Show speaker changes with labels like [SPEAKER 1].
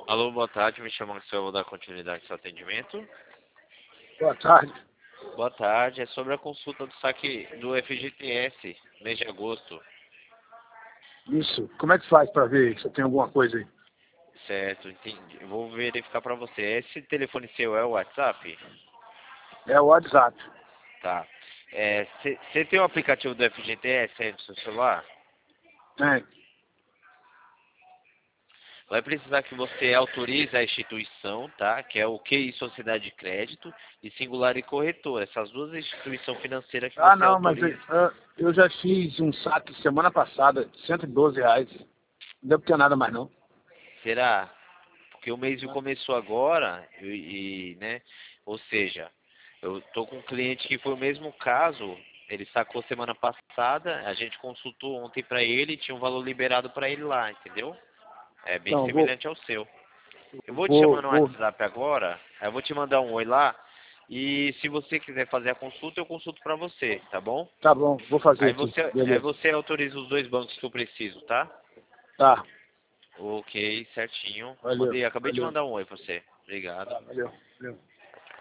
[SPEAKER 1] Alô, boa tarde, me chamo Axel, vou dar continuidade ao seu atendimento.
[SPEAKER 2] Boa tarde.
[SPEAKER 1] Boa tarde, é sobre a consulta do saque do FGTS, mês de agosto.
[SPEAKER 2] Isso. Como é que faz para ver se tem alguma coisa aí?
[SPEAKER 1] Certo, entendi. Eu vou verificar para você. Esse telefone seu é o WhatsApp?
[SPEAKER 2] É o WhatsApp.
[SPEAKER 1] Tá. Você tem o aplicativo do FGTS aí no seu celular?
[SPEAKER 2] Tem.
[SPEAKER 1] Vai precisar que você autorize a instituição, tá? Que é o QI Sociedade de Crédito e Singular e Corretora. Essas duas instituições financeiras que
[SPEAKER 2] Ah,
[SPEAKER 1] você
[SPEAKER 2] não, mas
[SPEAKER 1] autoriza.
[SPEAKER 2] eu já fiz um saque semana passada, R$ 112. Não deve ter nada mais não.
[SPEAKER 1] Será? Porque o mês começou agora né? Ou seja, eu tô com um cliente que foi o mesmo caso. Ele sacou semana passada, a gente consultou ontem para ele e tinha um valor liberado para ele lá, entendeu? É bem
[SPEAKER 2] Então,
[SPEAKER 1] semelhante ao seu. Eu vou te
[SPEAKER 2] vou,
[SPEAKER 1] chamar no
[SPEAKER 2] vou.
[SPEAKER 1] WhatsApp agora, aí eu vou te mandar um oi lá. E se você quiser fazer a consulta, eu consulto para você, tá bom?
[SPEAKER 2] Tá bom, vou fazer
[SPEAKER 1] Aí
[SPEAKER 2] aqui.
[SPEAKER 1] aí
[SPEAKER 2] Beleza.
[SPEAKER 1] você autoriza os dois bancos que eu preciso, tá?
[SPEAKER 2] Tá.
[SPEAKER 1] Ok, certinho.
[SPEAKER 2] Valeu.
[SPEAKER 1] Acabei de
[SPEAKER 2] Valeu.
[SPEAKER 1] mandar um oi pra você. Obrigado.
[SPEAKER 2] Tá, valeu. Valeu.